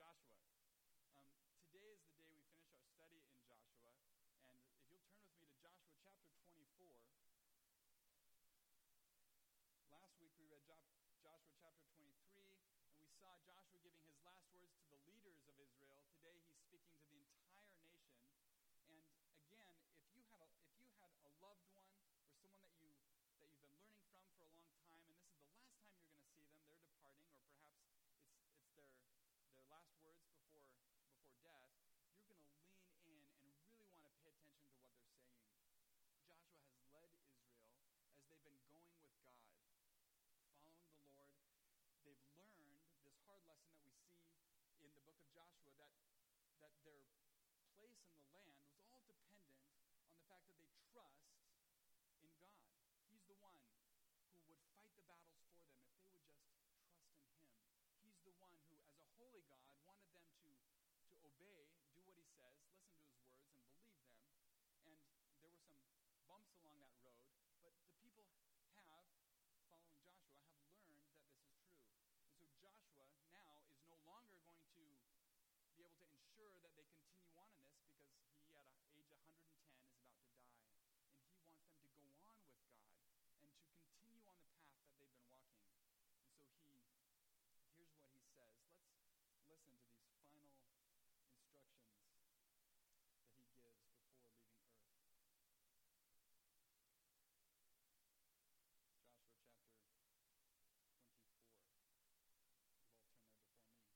Joshua. Today is the day we finish our study in Joshua, and if you'll turn with me to Joshua chapter 24. Last week we read Joshua chapter 23, and we saw Joshua giving his last words to the leaders of Israel. Today he's speaking to the entire nation. And again, if you had a loved one or someone that you've been learning from for a long time, and this is the last time you're going to see them, they're departing, or perhaps it's their last words before death, you're going to lean in and really want to pay attention to what they're saying. Joshua has led Israel as they've been going with God, following the Lord. They've learned this hard lesson that we see in the book of Joshua, that their place in the land was all dependent on the fact that they trust in God. He's the one who would fight the battles for them if they would just trust in him. He's the one who, as a holy God, wanted them to obey, do what he says, listen to his words, and believe them. And there were some bumps along that road, but the people following Joshua, have learned that this is true. And so Joshua now is no longer going to be able to ensure that they continue on in this, because he, at age 110, is about to die. And he wants them to go on with God and to continue on the path that they've been walking. And so here's what he says. Let's listen to these final instructions that he gives before leaving earth. Joshua chapter 24. You've all turned there before me.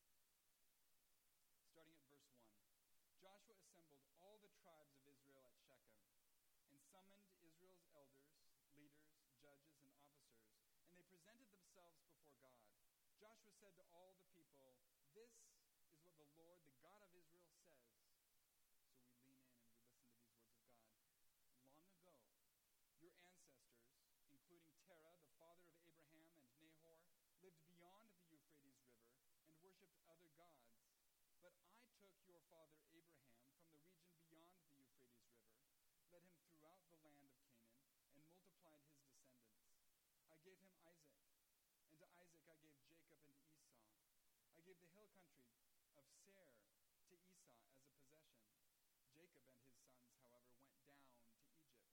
Starting at verse 1. Joshua assembled all the tribes of Israel at Shechem and summoned Israel's elders, leaders, judges, and officers, and they presented themselves before God. Joshua said to all the people, "This is what the Lord, the God of Israel, says." So we lean in and we listen to these words of God. "Long ago, your ancestors, including Terah, the father of Abraham and Nahor, lived beyond the Euphrates River and worshipped other gods. But I took your father Abraham from the region beyond the Euphrates River, led him throughout the land of Canaan, and multiplied his descendants. I gave him Isaac, and to Isaac I gave Jacob and Esau. I gave the hill country of Seir to Esau as a possession. Jacob and his sons, however, went down to Egypt.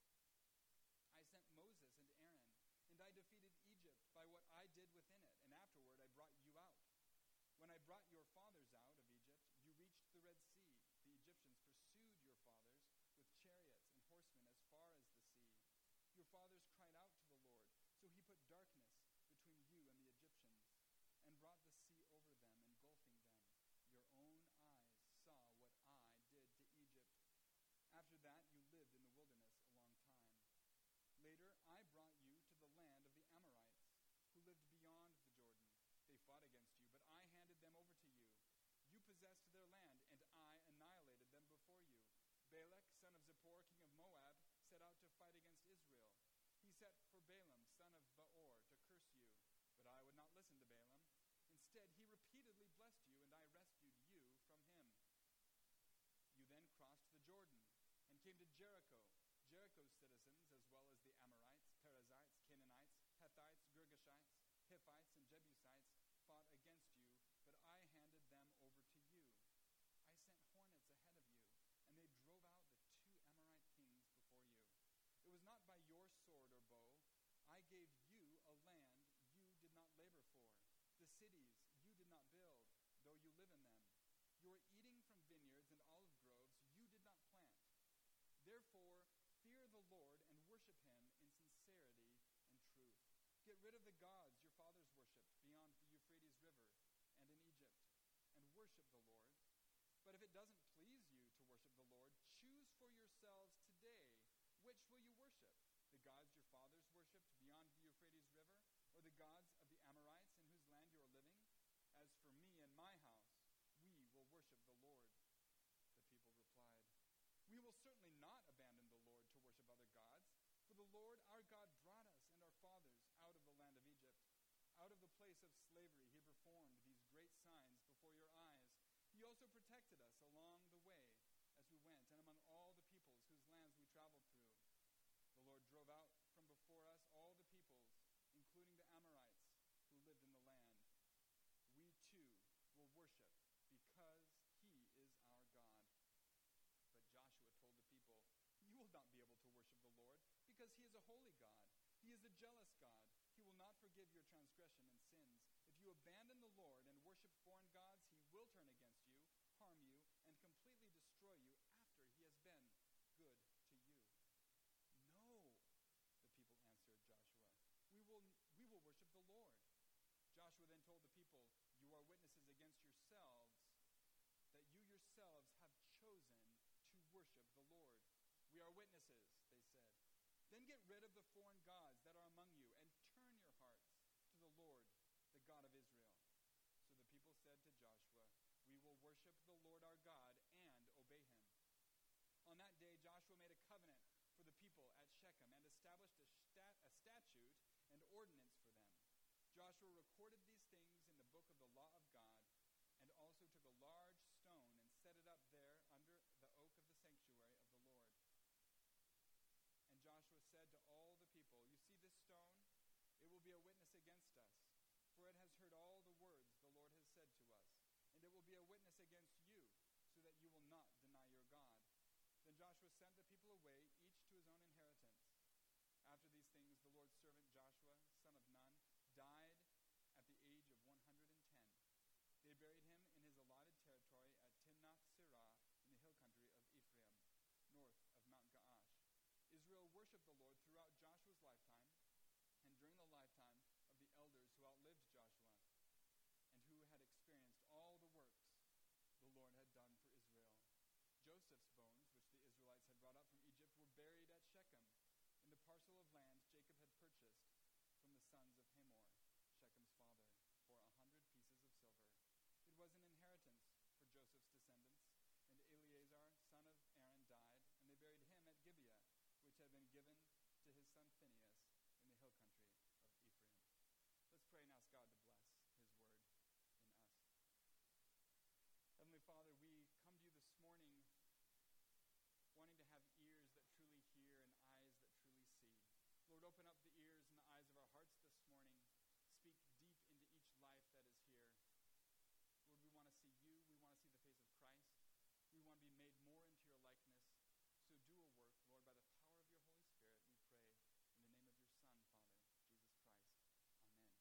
I sent Moses and Aaron, and I defeated Egypt by what I did within it, and afterward I brought you out. When I brought your fathers out of Egypt, you reached the Red Sea. The Egyptians pursued your fathers with chariots and horsemen as far as the sea. Your fathers cried out to the Lord, so he put darkness between you and the Egyptians, and brought the sea over them, engulfing them. Your own eyes saw what I did to Egypt. After that, you lived in the wilderness a long time. Later, I brought you to the land of the Amorites, who lived beyond the Jordan. They fought against you, but I handed them over to you. You possessed their land, and I annihilated them before you. Balak, son of Zippor, king of Moab, set out to fight against Israel. He sent for Balaam, son of Beor, to curse you, but I would not listen to Balaam. Instead, he repeatedly blessed you, and I rescued you from him. You then crossed the Jordan and came to Jericho. Jericho's citizens, as well as the Amorites, Perizzites, Canaanites, Hethites, Girgashites, Hittites, and Jebusites, fought against you, but I handed them over to you. I sent hornets ahead of you, and they drove out the 2 Amorite kings before you. It was not by your sword or bow. I gave you a land you did not labor for. The cities you did not build, though you live in them. You are eating from vineyards and olive groves you did not plant. Therefore, fear the Lord and worship him in sincerity and truth. Get rid of the gods your fathers worshipped beyond the Euphrates River and in Egypt, and worship the Lord. But if it doesn't please you to worship the Lord, choose for yourselves today which will you worship, the gods your fathers worshipped beyond the Euphrates River, or the gods of the Amorites in whose land you are living? As for me and my house, we will worship the Lord." The people replied, "We will certainly not abandon the Lord to worship other gods, for the Lord our God brought us and our fathers out of the land of Egypt. Out of the place of slavery he performed these great signs before your eyes. He also protected us along the way as we went, and among all the peoples whose lands we traveled through. The Lord drove out from before us all the peoples, including the Amorites who lived in the land. We too will worship because a jealous God. He will not forgive your transgression and sins. If you abandon the Lord and worship foreign gods, he will turn against you, harm you, and completely destroy you after he has been good to you. No, the people answered Joshua. We will worship the Lord. Joshua then told the people, you are witnesses against yourselves that you yourselves have chosen to worship the Lord. We are witnesses, they said. Then get rid of the foreign gods that are among you and turn your hearts to the Lord, the God of Israel. So the people said to Joshua, we will worship the Lord our God and obey him. On that day, Joshua made a covenant for the people at Shechem and established a statute and ordinance for them. Joshua recorded these things in the book of the law of God, and also took a large stone and set it up there under the oak of the sanctuary of the Lord. And Joshua said to all the people, you see this stone? It will be a witness against us, for it has heard all the words the Lord has said to us. And it will be a witness against you, so that you will not deny your God. Then Joshua sent the people away, each to his own inheritance. After these things, the Lord's servant Joshua, son of Nun, died at the age of 110. They buried him in his allotted territory at Timnath-Serah in the hill country of Ephraim, north of Mount Gaash. Israel worshipped the Lord throughout Joshua's lifetime and during the lifetime of the elders who outlived Joshua and who had experienced all the works the Lord had done for Israel. Joseph's bones, which the Israelites had brought up from Egypt, were buried at Shechem in the parcel of land Jacob had purchased from the sons of Hamor, Shechem's father, for 100 pieces of silver. It was an inheritance for Joseph's descendants, and Eleazar, son of Aaron, died, and they buried him at Gibeah, which had been given to his son Phinehas in the hill country of Ephraim. Let's pray and ask God to bless his word in us. Heavenly Father, we come to you this morning wanting to have ears that truly hear and eyes that truly see. Lord, open up the ears and the eyes of our hearts this morning. Speak deep into each life that is here. Lord, we want to see you. We want to see the face of Christ. We want to be made more into your likeness. So do a work, Lord, by the power of your Holy Spirit, we pray. In the name of your Son, Father, Jesus Christ. Amen.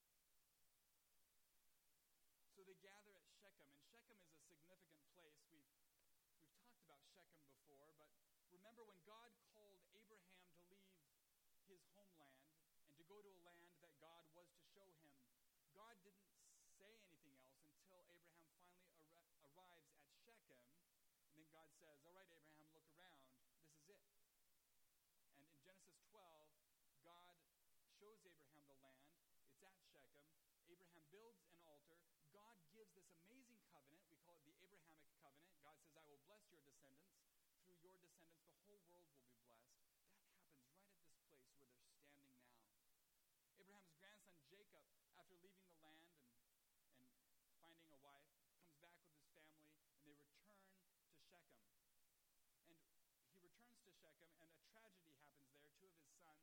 So they gather at Shechem, and Shechem is a significant place. We've talked about Shechem before, but remember when God called Abraham to leave his homeland and to go to a land that God was to show him, God didn't say anything else until Abraham finally arrives at Shechem, and then God says, all right, Abraham, look around. This is it. And in Genesis 12, God shows Abraham the land. It's at Shechem. Abraham builds an altar. God gives this amazing covenant. We call it the Abrahamic covenant. God says, I will bless your descendants. Through your descendants, the whole world will be blessed. That happens right at this place where they're standing now. Abraham's grandson Jacob, after leaving the land and finding a wife, comes back with his family, and they return to Shechem. And he returns to Shechem, and a tragedy happens there. Two of his sons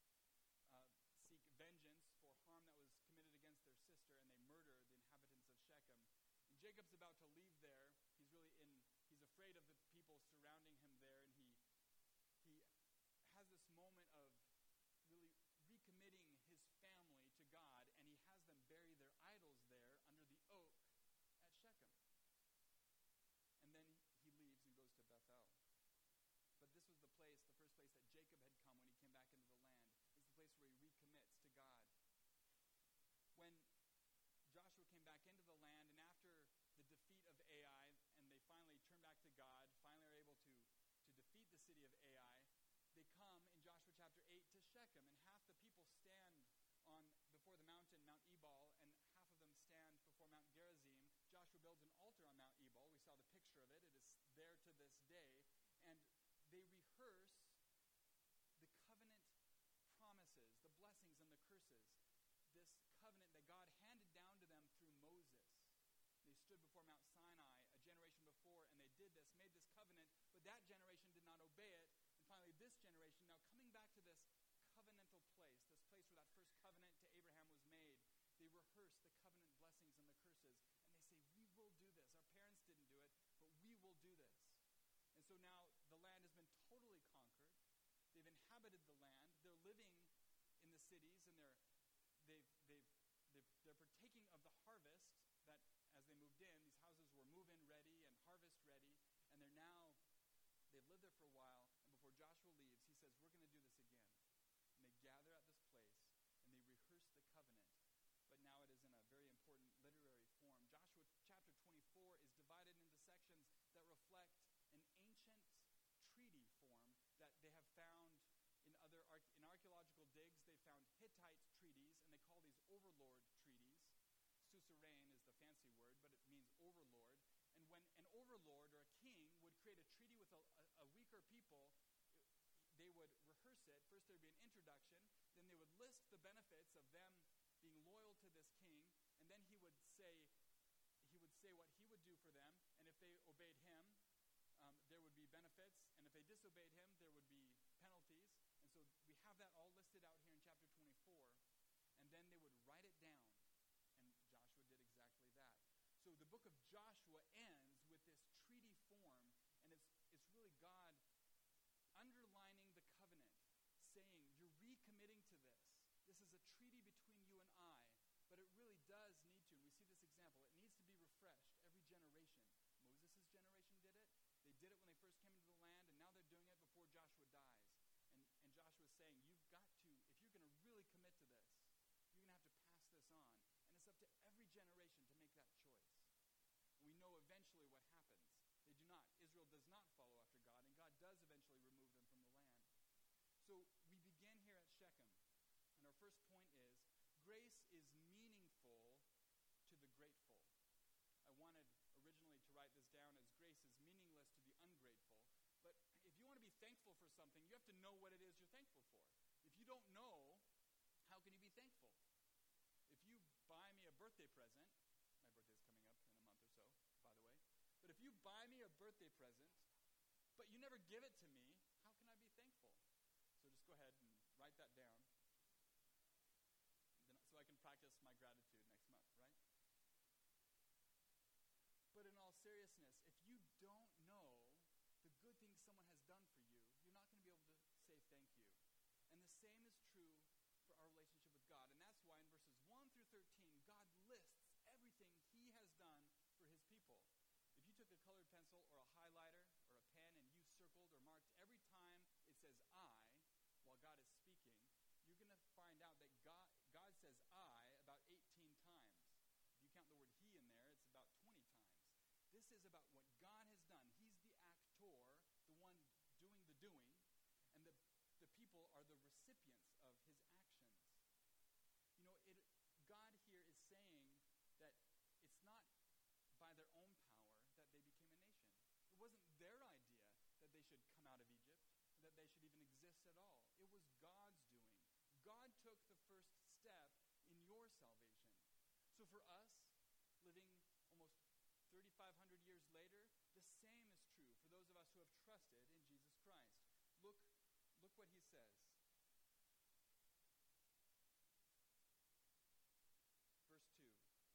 seek vengeance for harm that was committed against their sister, and they murder the inhabitants of Shechem. And Jacob's about to leave there. He's afraid of the people surrounding him there, and he has this moment of really recommitting his family to God, and he has them bury their idols there under the oak at Shechem. And then he leaves and goes to Bethel. But this was the first place that Jacob had come when he came back into the land. It's the place where he recommits to God. When Joshua came back into the land, and after the defeat of Ai, and they finally turn back to God, finally are able to defeat the city of Ai, they come in Joshua chapter 8 to Shechem, and half the people stand before the mountain, Mount Ebal, and half of them stand before Mount Gerizim. Joshua builds an altar on Mount Ebal. We saw the picture of it. It is there to this day. And they rehearse the covenant promises, the blessings and the curses, this covenant that God handed down to them through Moses. They stood before Mount Sinai a generation before, and they made this covenant, but that generation did not obey it. And finally, this generation, now coming back to this covenantal place, this place where that first covenant to Abraham was made, they rehearse the covenant blessings and the curses, and they say, we will do this. Our parents didn't do it, but we will do this. And so now the land has been totally conquered. They've inhabited the land. They're living in this cities, and they're partaking of the harvest that, as they moved in, these houses were move-in ready and harvest ready, and they've lived there for a while, and before Joshua leaves, he says, we're going to do this again. And they gather at this place, and they rehearse the covenant, but now it is in a very important literary form. Joshua chapter 24 is divided into sections that reflect an ancient treaty form that they have found in archaeological digs. They found Hittite treaties, and they call these overlord treaties. Suzerain is the fancy word, but it means overlord. And when an overlord or a king would create a treaty with a weaker people, they would rehearse it. First there would be an introduction, then they would list the benefits of them being loyal to this king, and then he would say what he would do for them, and if they obeyed him, there would be benefits, and if they disobeyed him, there would be penalties. And so we have that all listed out here in chapter 24, and then they would write it down, and Joshua did exactly that. So the book of Joshua ends with this treaty form, and it's really God underlining the covenant, saying, you're recommitting to this. This is a treaty between you and I, but it really does need to, and we see this example, it needs to be refreshed every generation. Moses' generation did it. They did it when they first came into the land, and now they're doing it before Joshua dies. And Joshua's saying, you've got to, if you're going to really commit to this, you're going to have to pass this on. And it's up to every generation to make that choice. We know eventually what happens. They do not. Israel does not follow after God, and God does eventually remove them from the land. So we begin here at Shechem, and our first point is, grace is meaningful to the grateful. I wanted originally to write this down as grace is meaningless to the ungrateful, but if you want to be thankful for something, you have to know what it is you're thankful for. If you don't know, how can you be thankful? If you buy me a birthday present, my birthday's coming up in a month or so, by the way, but if you buy me a birthday present, but you never give it to me, how can I be thankful? So just go ahead and write that down, so I can practice my gratitude next month, right? But in all seriousness, if you don't know the good things someone has done for you, you're not going to be able to say thank you. And the same is true for our relationship with God. And that's why in verses 1 through 13, God lists everything he has done for his people. If you took a colored pencil or a highlighter or a pen and you circled or marked every time it says I, while God is speaking, you're going to find out that God says I about 18 times. If you count the word he in there, it's about 20 times. This is about what God has done. He's the actor, the one doing the doing, and the people are the recipients of his actions. You know, God here is saying that it's not by their own power that they became a nation. It wasn't their idea that they should come out of Egypt, that they should even exist at all. It was God's doing. God took the first step in your salvation. So for us, living almost 3,500 years later, the same is true for those of us who have trusted in Jesus Christ. Look what he says. Verse 2.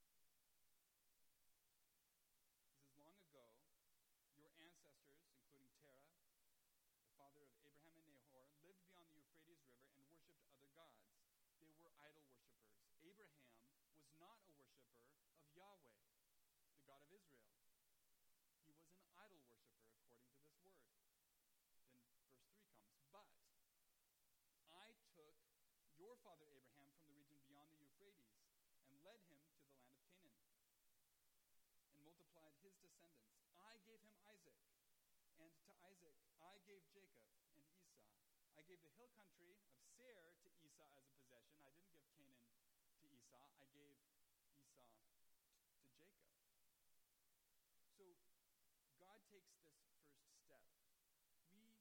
He says, long ago, your ancestors, including Terah, the father of Abraham and Nahor, lived beyond the Euphrates River and worshipped other gods. They were idol worshippers. Abraham was not a worshiper of Yahweh, the God of Israel. He was an idol worshiper according to this word. Then verse 3 comes. But I took your father Abraham from the region beyond the Euphrates and led him to the land of Canaan and multiplied his descendants. I gave him Isaac, and to Isaac I gave Jacob and Esau. I gave the hill country of Seir to Esau as a possession. I didn't give Canaan to Esau. I gave Esau to Jacob. So God takes this first step. We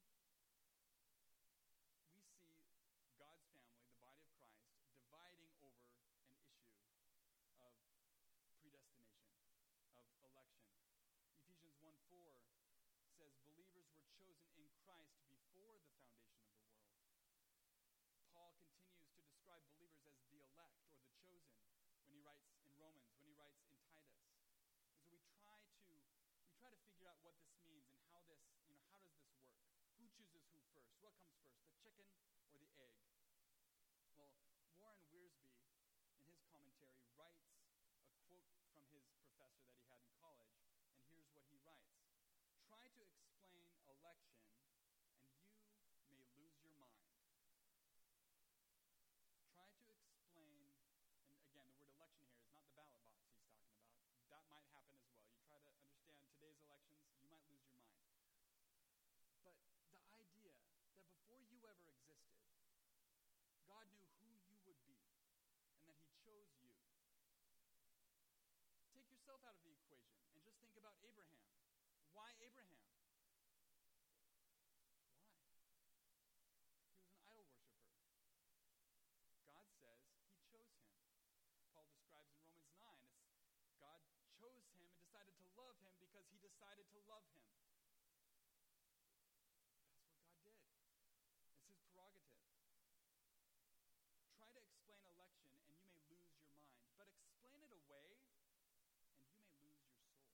see God's family, the body of Christ, dividing over an issue of predestination, of election. Ephesians 1:4 says believers were chosen in Christ before the foundation of the world. Paul continues to describe believers as the elect or the chosen when he writes in Romans, when he writes in Titus. And so we try to figure out what this means and how does this work? Who chooses who first? What comes first, the chicken or the egg? Well, election, and you may lose your mind. Try to explain, and again, the word election here is not the ballot box he's talking about. That might happen as well. You try to understand today's elections, you might lose your mind. But the idea that before you ever existed, God knew who you would be and that he chose you. Take yourself out of the equation and just think about Abraham. Why Abraham? Why? He was an idol worshiper. God says he chose him. Paul describes in Romans 9, it's God chose him and decided to love him because he decided to love him. That's what God did. It's his prerogative. Try to explain election and you may lose your mind, but explain it away and you may lose your soul.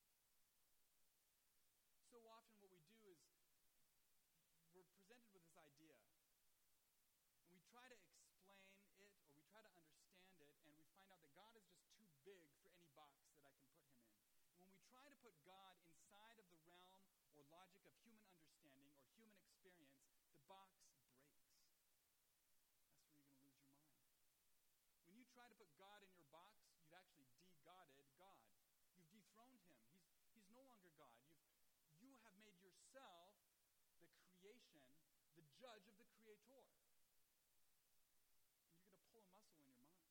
So often what we do is we're presented with this idea and we try to explain it or we try to understand it and we find out that God is just too big for any box that I can put him in. And when we try to put God inside of the realm or logic of human understanding or human experience, the box breaks. That's where you're going to lose your mind. When you try to put God in your box, you've actually de-godded God. You've dethroned him. He's no longer God. You have made yourself the creation, the judge of the creator. And you're going to pull a muscle in your mind.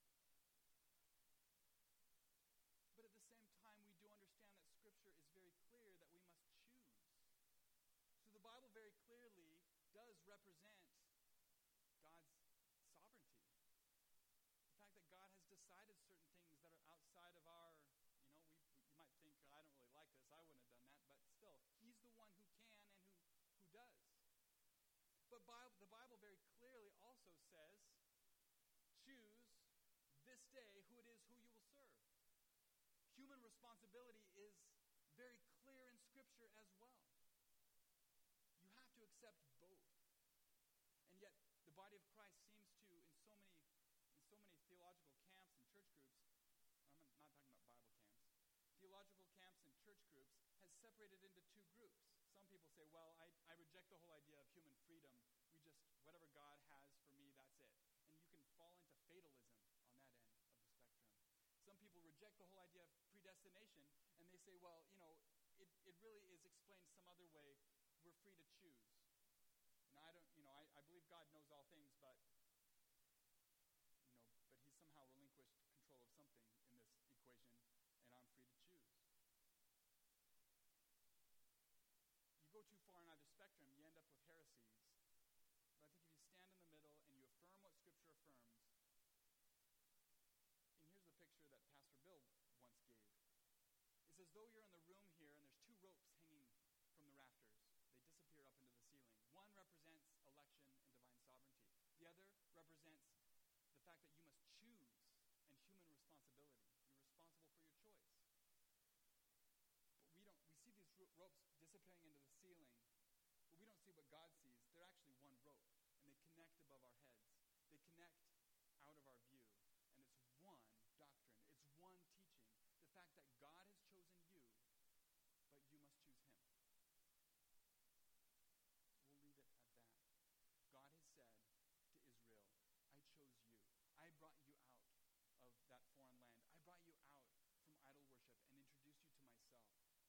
But at the same time, we do understand that Scripture is very clear that we must choose. So the Bible very clearly does represent God's sovereignty. The fact that God has decided certain things that are outside of our, you might think, I don't really like this, I wouldn't have done that, but still, he's the one who can and who does. But the Bible very clearly also says, choose this day who it is who you will serve. Human responsibility is very clear in Scripture as well. You have to accept both. And yet, the body of Christ seems to, in so many theological camps and church groups, I'm not talking about Bible camps, theological camps and church groups has separated into two groups. Some people say, well, I reject the whole idea of human freedom. Whatever God has for me, that's it. And you can fall into fatalism on that end of the spectrum. Some people reject the whole idea of predestination, and they say, well, it really is explained some other way. We're free to choose. And I believe God knows all things, but he somehow relinquished control of something in this equation, and I'm free to choose. You go too far on either spectrum, you end up with heresies. But I think if you stand in the middle and you affirm what Scripture affirms, and here's the picture that Pastor Bill once gave. It's as though you're in the room here and there's two ropes hanging from the rafters. They disappear up into the ceiling. One represents election and divine sovereignty. The other represents the fact that you must choose and human responsibility. You're responsible for your choice. But we see these ropes disappearing into the ceiling, but we don't see what God sees. They're actually one rope, and they connect above our heads. They connect out of our view, and it's one doctrine. It's one teaching. The fact that God has chosen you, but you must choose him. We'll leave it at that. God has said to Israel, I chose you. I brought you out of that foreign land. I brought you out from idol worship and introduced you to myself.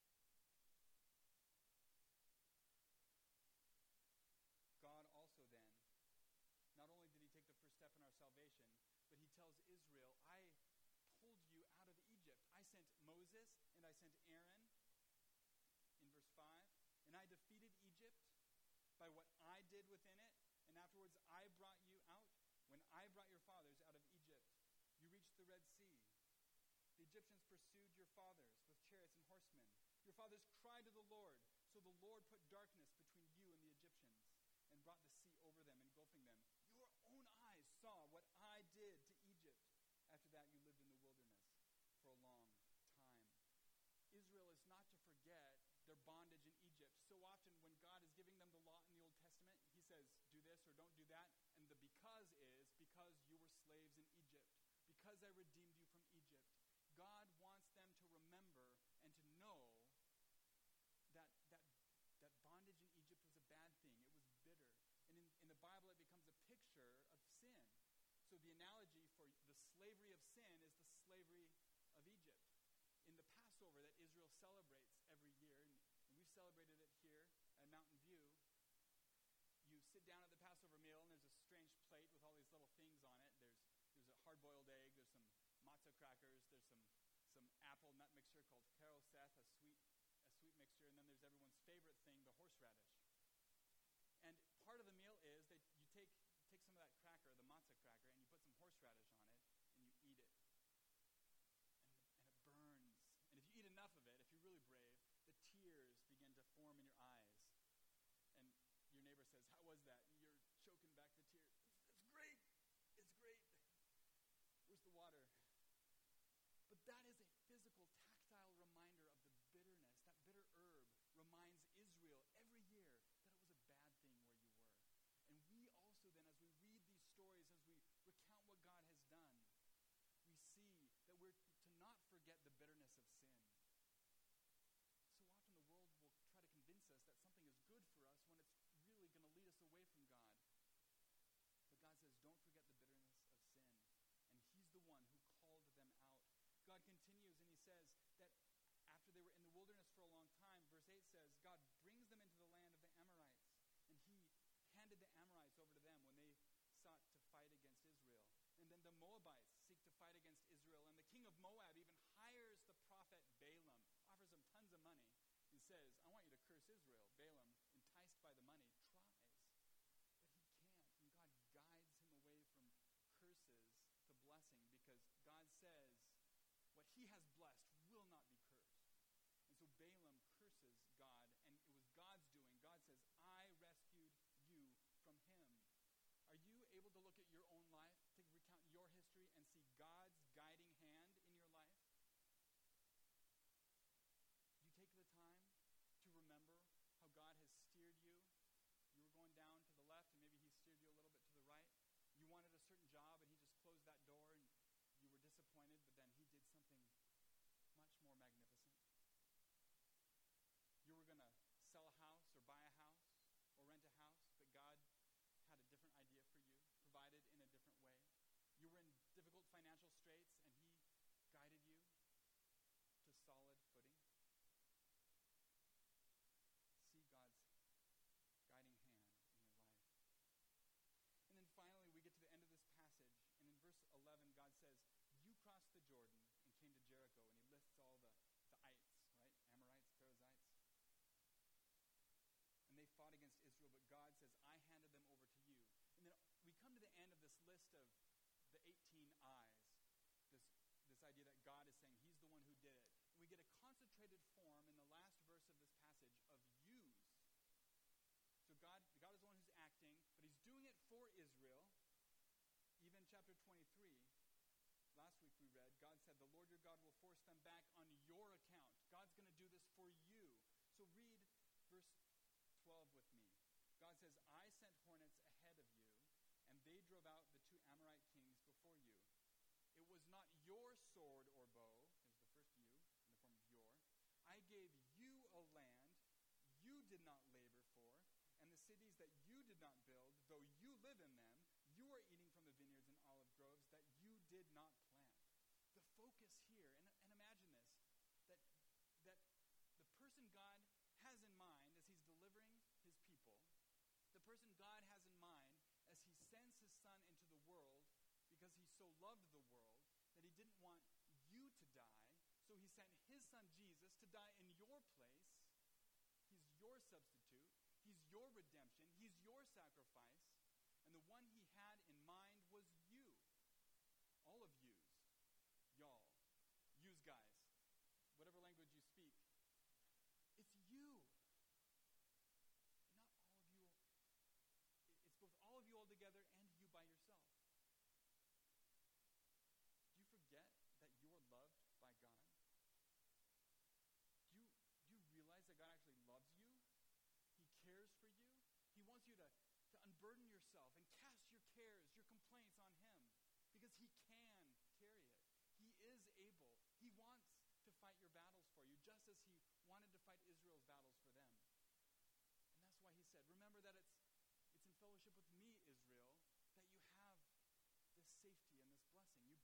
God also then, not only did he take the first step in our salvation, but he tells Israel, I pulled you out of Egypt. I sent Moses and I sent Aaron in verse 5, and I defeated Egypt by what I did within it, and afterwards I brought you out. When I brought your fathers out of Egypt, you reached the Red Sea. The Egyptians pursued your fathers with chariots and horsemen. Your fathers cried to the Lord, so the Lord put darkness between you and the Egyptians and brought the sea over them, engulfing them. Your own eyes saw what I did to Egypt. After that, you lived in the wilderness for a long time. Israel is not to forget their bondage in Egypt. So often when God is giving them the law in the Old Testament, he says, do this or don't do that. And the because is because you were slaves in Egypt, because I redeemed you from Egypt. God wants them to remember and to know that Bible, it becomes a picture of sin. So the analogy for the slavery of sin is the slavery of Egypt. In the Passover that Israel celebrates every year, and we've celebrated it here at Mountain View, you sit down at the Passover meal, and there's a strange plate with all these little things on it. There's a hard-boiled egg, there's some matzah crackers, there's some apple nut mixture called karoseth, a sweet mixture, and then there's everyone's favorite thing, the horseradish. And part of the meal is that you take some of that cracker, the matzah cracker, and you put some horseradish on it, and you eat it. And it burns. And if you eat enough of it, if you're really brave, the tears begin to form in your eyes. And your neighbor says, "How was that?" And you're choking back the tears. It's great. It's great. Where's the water? But that is a physical, tactile reminder of the bitterness. That bitter herb reminds Israel every year that it was a bad thing where you were. And we also then, as we read these stories, as we recount what God has done, we see that we're to not forget the bitterness of sin. So often the world will try to convince us that something is good for us when it's really going to lead us away from God. But God says, don't forget the bitterness of sin. And he's the one who called them out. God continues and he says that after they were in the wilderness for a long time, verse 8 says, God brings them into the land of the Amorites. And he handed the Amorites over to them when they sought to fight against Israel. And then the Moabites seek to fight against Israel. And the king of Moab even hires the prophet Balaam, offers him tons of money, and says, I want you to curse Israel. Balaam, enticed by the money, tries. But he can't. And God guides him away from curses to blessing because God says, what he has blessed will not be cursed. And so Balaam curses God, and it was God's doing. God says, I rescued you from him. Are you able to look at your own life, to recount your history, and see God's guiding hand in your life? Do you take the time to remember how God has steered you? You were going down to the left, and maybe he steered you a little bit to the right. You wanted a certain job, and he just closed that door, and you were disappointed, but then he did something much more magnificent. You were going to sell a house or buy a house or rent a house, but God had a different idea for you, provided in a different way. You were in difficult financial straits, and he guided you to solid footing. See God's guiding hand in your life. And then finally, we get to the end of this passage, and in verse 11, God says, you crossed the Jordan and came to Jericho, and he lists all the ites, right? Amorites, Perizzites. And they fought against Israel, but God says, I handed them over to you. And then we come to the end of this list of the 18 I's, this idea that God is saying he's the one who did it. And we get a concentrated form in the last verse of this passage of yous. So God is the one who's acting, but he's doing it for Israel. Even chapter 23, last week we read, God said, the Lord your God will force them back on your account. God's going to do this for you. So read verse 12 with me. God says, I sent hornets ahead of you, and they drove out the two Amorite kings before you. It was not your sword or bow, there's the first you, in the form of your. I gave you a land you did not labor for, and the cities that you did not build, though you live in them, you are eating from the vineyards and olive groves that you did not plant. The focus here, and imagine this, that the person God has in mind as he's delivering his people, the person God has in mind as he sends his son into the world because he so loved the world that he didn't want you to die, so he sent his son Jesus to die in your place. He's your substitute. He's your redemption. He's your sacrifice. And the one he had in mind was you. All of yous. Y'all. Yous guys. Whatever language you speak. It's you. Not all of you. It's both all of you all together and you by yourself. Do you forget that you're loved by God? Do you realize that God actually loves you? He cares for you. He wants you to unburden yourself and cast your cares, your complaints on him because he can carry it. He is able. He wants to fight your battles for you just as he wanted to fight Israel's battles for them. And that's why he said, remember that it's in fellowship with me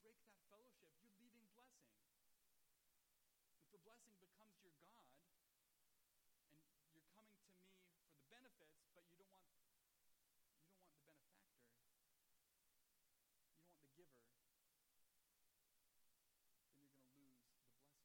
break that fellowship, you're leaving blessing. If the blessing becomes your God, and you're coming to me for the benefits, but you don't want the benefactor. You don't want the giver. Then you're going to lose the blessing.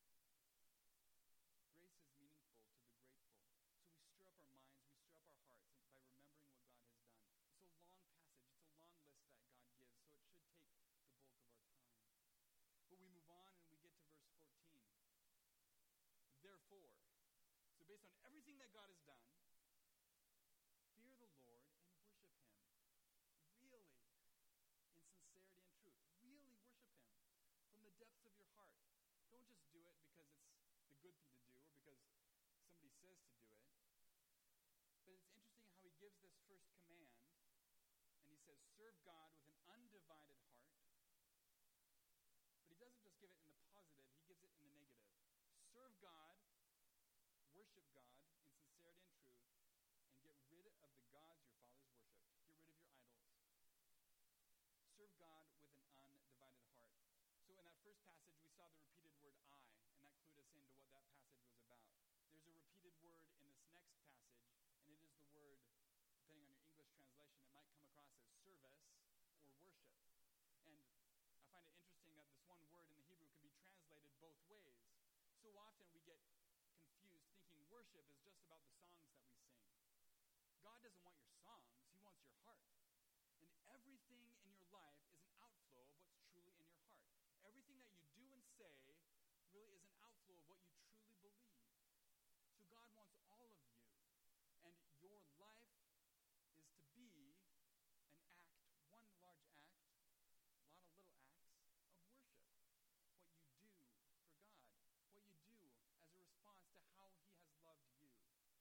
Grace is meaningful to the grateful. So we stir up our minds, we stir up our hearts by remembering what God has done. It's a long passage. It's a long list that God gives, so it should take the bulk of our time. But we move on and we get to verse 14. Therefore, so based on everything that God has done, fear the Lord and worship him. Really, in sincerity and truth. Really worship him from the depths of your heart. Don't just do it because it's the good thing to do or because somebody says to do it. But it's interesting how he gives this first command, and he says, serve God with an undivided heart. But he doesn't just give it in the positive, he gives it in the negative. Serve God, worship God in sincerity and truth, and get rid of the gods your fathers worshipped. Get rid of your idols. Serve God with an undivided heart. So in that first passage, we saw the repeated word I, and that clued us into what that passage was about. There's a repeated word in this next passage, and it is the word, depending on your English translation, it might come across as service or worship. And I find it interesting that this one word in the Hebrew can be translated both ways. So often we get confused thinking worship is just about the songs that we sing. God doesn't want your songs, he wants your heart. And everything in your life is an outflow of what's truly in your heart. Everything that you do and say really is an outflow of what you truly believe. So God wants all of you. And your life is to be an act, one large act, a lot of little acts of worship. What you do for God. What you do as a response to how he has loved you.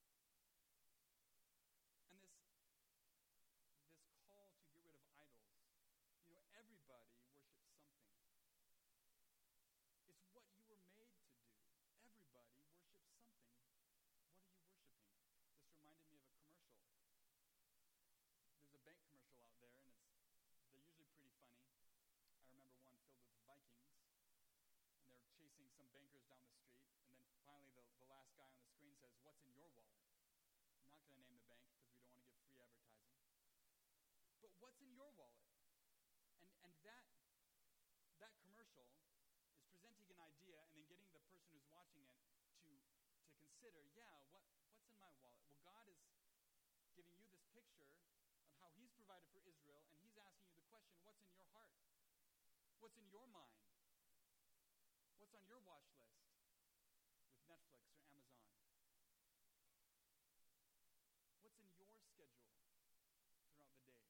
And this call to get rid of idols, everybody worships something. It's what you were made to do. Everybody worships something. What are you worshiping? This reminded me of a commercial. There's a bank commercial out there, and they're usually pretty funny. I remember one filled with Vikings, and they're chasing some bankers down the street, and then finally the last guy on the screen says, "What's in your wallet?" I'm not going to name the bank because we don't want to give free advertising. But what's in your wallet? And that commercial is presenting an idea and then getting the person who's watching it to consider, what's in my wallet? Well, God is giving you this picture of how he's provided for Israel, and he's asking you the question, what's in your heart? What's in your mind? What's on your watch list with Netflix or Amazon? What's in your schedule throughout the day?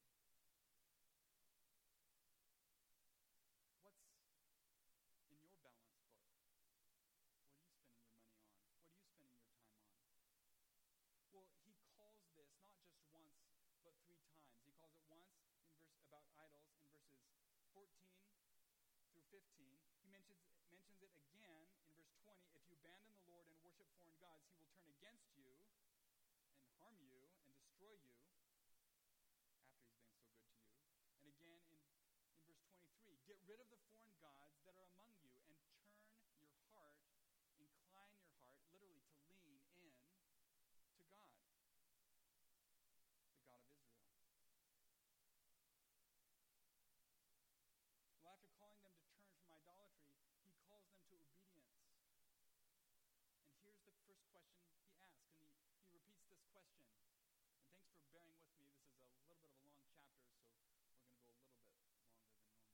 What's in your balance book? What are you spending your money on? What are you spending your time on? Well, he calls this not just once, but 3 times. He calls it once in about idols in verses 14 through 15. He mentions it again in verse 20. If you abandon the Lord and worship foreign gods, he will turn against you and harm you and destroy you after he's been so good to you. And again in verse 23, get rid of the foreign gods that are among you and turn your heart, incline your heart, literally to lean in to God, the God of Israel. Well, after calling them to turn from idolatry, he calls them to obedience. And here's the first question he asks, and he repeats this question. And thanks for bearing with me. This is a little bit of a long chapter, so we're going to go a little bit longer than normal.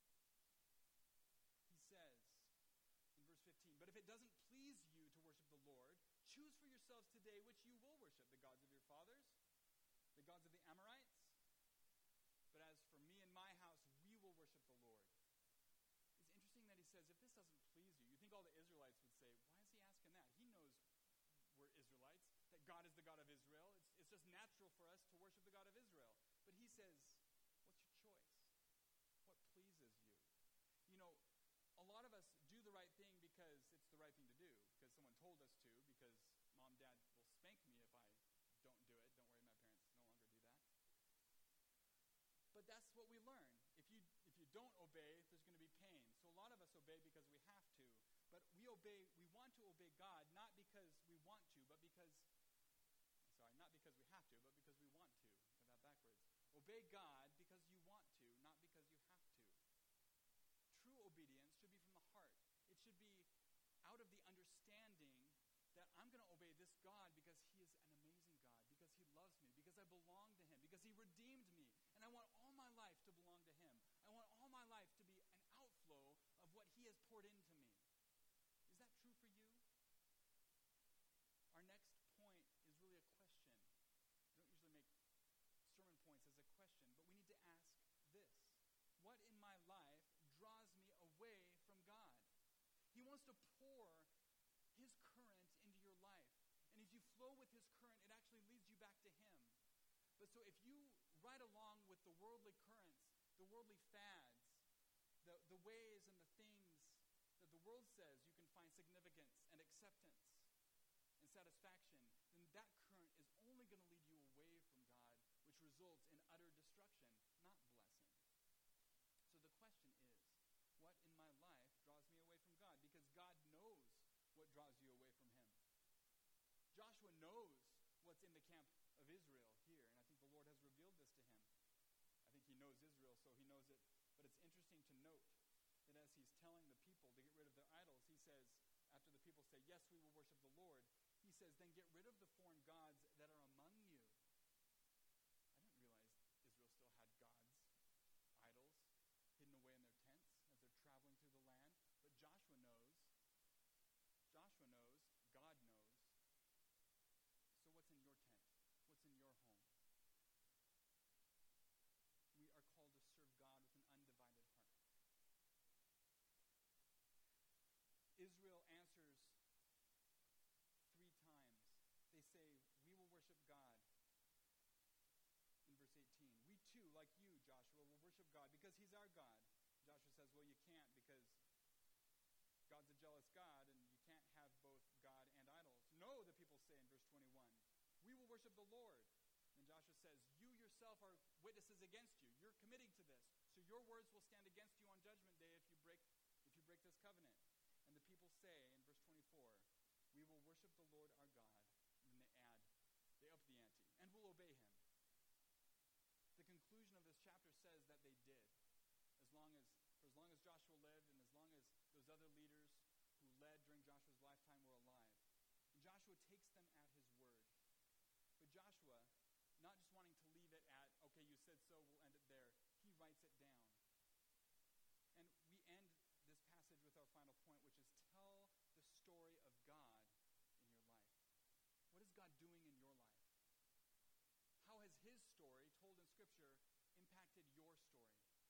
He says in verse 15, but if it doesn't please you to worship the Lord, choose for yourselves today which you will worship, the gods of your fathers, the gods of the Amorites. But as for me and my house, we will worship the Lord. It's interesting that he says, if this doesn't please you, you think all the Israelites would say, why is he asking that? He knows we're Israelites, that God is the God of Israel. It's just natural for us to worship the God of Israel. But he says, what's your choice? What pleases you? A lot of us do the right thing because it's the right thing to do, because someone told us to, because mom and dad will spank me if I don't do it. Don't worry, my parents no longer do that. But that's what we learn. If you don't obey, there's going to be But we want to obey God, not because we want to, but because, not because we have to, but because we want to. Got that backwards. Obey God because you want to, not because you have to. True obedience should be from the heart. It should be out of the understanding that I'm going to obey this God because he is an amazing God, because he loves me, because I belong to him, because he redeemed me, and I want all my life to belong to him. I want all my life to be an outflow of what he has poured into me. Is that true for you? Our next point is really a question. I don't usually make sermon points as a question, but we need to ask this. What in my life draws me away from God? He wants to pour his current into your life. And as you flow with his current, it actually leads you back to him. But so if you ride along with the worldly currents, the worldly fads, the ways and the things that the world says you can find significance and acceptance and satisfaction, then that current is only going to lead you away from God, which results in utter destruction, not blessing. So the question is, what in my life draws me away from God? Because God knows what draws you away from him. Joshua knows what's in the camp of Israel here, and I think the Lord has revealed this to him. I think he knows Israel, so he knows it. But it's interesting to note that as he's telling the people to get rid of their idols, he says, after the people say, yes, we will worship the Lord, he says, then get rid of the foreign gods that are among you. I didn't realize Israel still had gods, idols, hidden away in their tents as they're traveling through the land. But Joshua knows, God knows. So what's in your tent? What's in your home? We are called to serve God with an undivided heart. Israel answers 3 times. They say, we will worship God. In verse 18, we too, like you, Joshua, will worship God because he's our God. Joshua says, well, you can't because God's a jealous God and you can't have both God and idols. No, the people say in verse 21, we will worship the Lord. And Joshua says, you yourself are witnesses against you. You're committing to this. So your words will stand against you on Judgment Day if you break this covenant. And the people say in verse 24, we will worship the Lord our God. And then they up the ante, and we'll obey him. The conclusion of this chapter says that they did. For as long as Joshua lived and as long as those other leaders who led during Joshua's lifetime were alive. And Joshua takes them at his word. But Joshua, not just wanting to leave it at, okay, you said so, we'll end it there, he writes it down. And we end this passage with our final point, which is tell the story of God in your life. What is God doing in your life? How has his story, told in Scripture, impacted your story?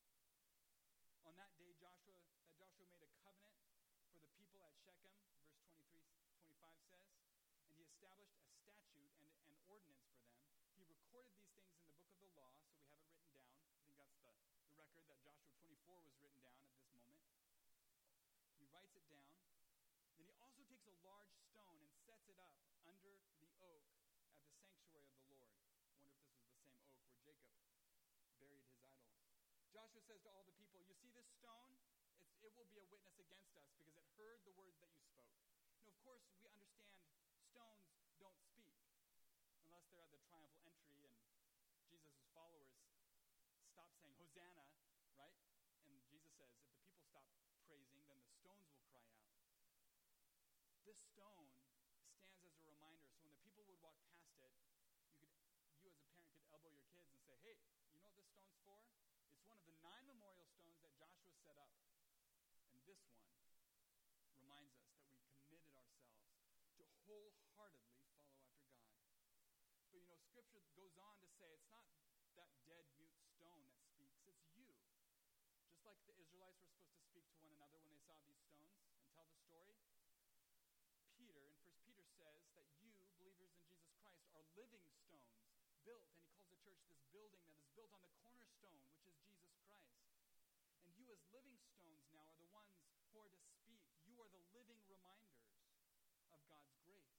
On that day, Joshua made a covenant for the people at Shechem, verse 25 says, and he established a statute and an ordinance for them. He recorded these things in the book of the law, so we have it written down. I think that's the record that Joshua 24 was written down at this moment. He writes it down. Then he also takes a large stone and sets it up under the oak at the sanctuary of the Lord. I wonder if this was the same oak where Jacob buried his idols. Joshua says to all the people, you see this stone? It will be a witness against us because it heard the words that you spoke. Now, of course, we understand stones don't speak unless they're at the triumphal entry and Jesus' followers stop saying, Hosanna, right? And Jesus says, if the people stop praising, then the stones will cry out. This stone stands as a reminder. So when the people would walk past it, you as a parent could elbow your kids and say, hey, you know what this stone's for? It's one of the 9 memorial stones that Joshua set up. And this one reminds us that we committed ourselves to wholeheartedly follow after God. But Scripture goes on to say it's not that dead, mute stone that speaks, it's you. Just like the Israelites were supposed to speak to one another when they saw these stones and tell the story, Peter, in 1 Peter says that you, believers in Jesus Christ, are living stones, built, and he calls the church this building that is built on the cornerstone, which is Jesus Christ. And you as living stones now are the ones who are to speak. You are the living reminders of God's grace.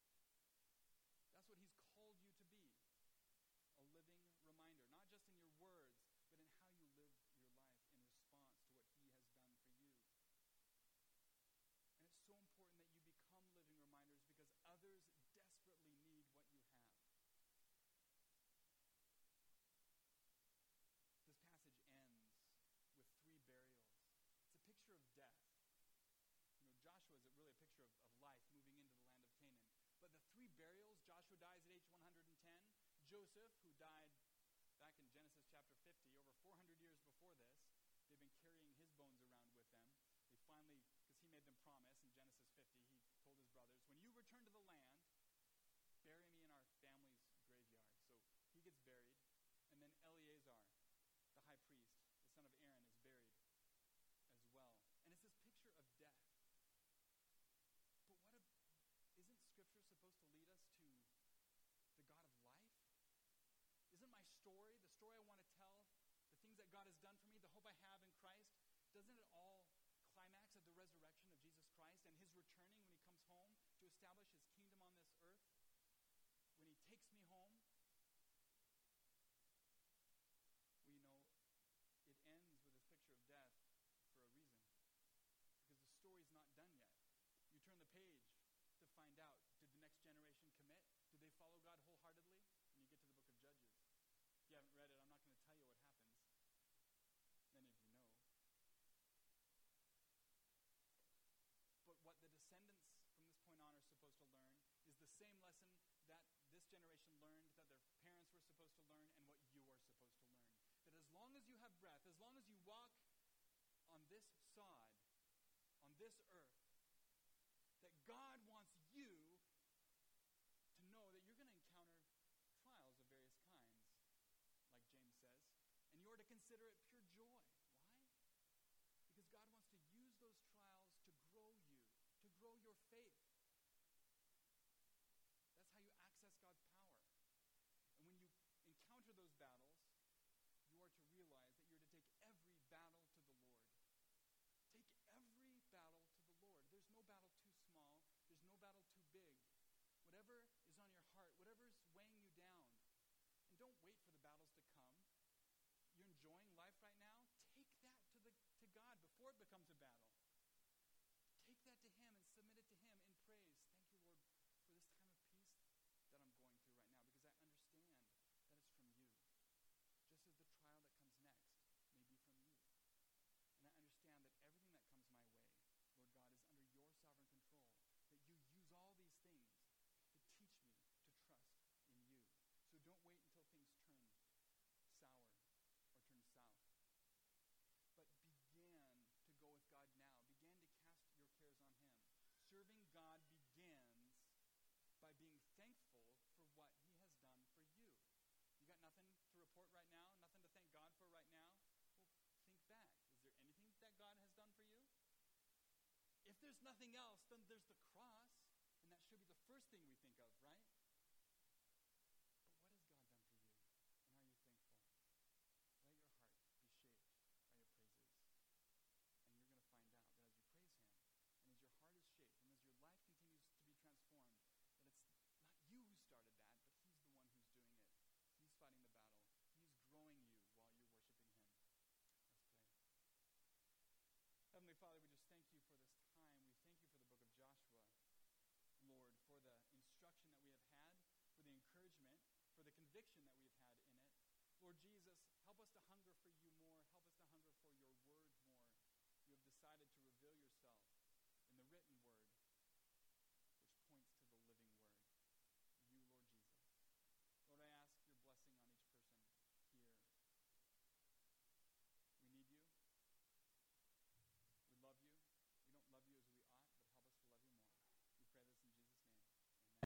That's what he's called you to be, a living reminder, not just in your words, but in how you live your life in response to what he has done for you. And it's burials. Joshua dies at age 110. Joseph, who died back in Genesis chapter 50, over 400 years before this, they've been carrying his bones around with them. They finally, because he made them promise in Genesis 50, he told his brothers, when you return to the land, bury me in our family's graveyard. So he gets buried, and then Eleazar, the high priest, the son of Aaron, is buried as well. And it's this picture of death. But isn't Scripture supposed to lead us to the God of life? Isn't my story, the story I want to tell, the things that God has done for me, the hope I have in Christ, doesn't it all climax at the resurrection of Jesus Christ and his returning when he comes home to establish his kingdom on this earth? When he takes me home, well, it ends with this picture of death for a reason. Because the story's not done yet. You turn the page to find out, did the next generation commit? Did they follow God wholeheartedly? And you get to the book of Judges. If you haven't read it, I'm not going to tell you what happens. Many of you know. But what the descendants from this point on are supposed to learn is the same lesson that this generation learned, that their parents were supposed to learn, and what you are supposed to learn. That as long as you have breath, as long as you walk on this sod, on this earth, that God wants you to know that you're going to encounter trials of various kinds, like James says, and you are to consider it pure joy. Why? Because God wants to use those trials to grow you, to grow your faith. That's how you access God's power. And when you encounter those battles, you are to realize that you're to take every battle to the Lord. Take every battle to the Lord. There's no battle too small. There's no battle too big. Whatever is on your heart, whatever is weighing you down, and don't wait for the battles to come. You're enjoying life right now? Take that to God before it becomes a battle. Take that to him and submit it to him in praise. Thank you, Lord, for this time of peace that I'm going through right now, because I understand that it's from you. Just as the trial that comes next may be from you. And I understand that everything that comes my way, Lord God, is under your sovereign control. That you use all these things to teach me to trust in you. So don't wait until things turn sour or turn south. But begin to go with God now. Begin to cast your cares on him. Serving God begins by being thankful for what he has done for you. You got nothing to report right now? Nothing to thank God for right now? Well, think back. Is there anything that God has done for you? If there's nothing else, then there's the cross, and that should be the first thing we think of, right? But what has God done for you, and are you thankful? Let your heart be shaped by your praises, and you're going to find out that as you praise him, and as your heart is shaped, and as your life continues to be transformed, that it's not you who started that, but he's the one who's doing it. He's fighting the battle. He's growing you while you're worshiping him. Let's pray. Heavenly Father, we just thank you for this time. We thank you for the book of Joshua, Lord, for the instruction that we have had, for the encouragement, for the conviction that we have had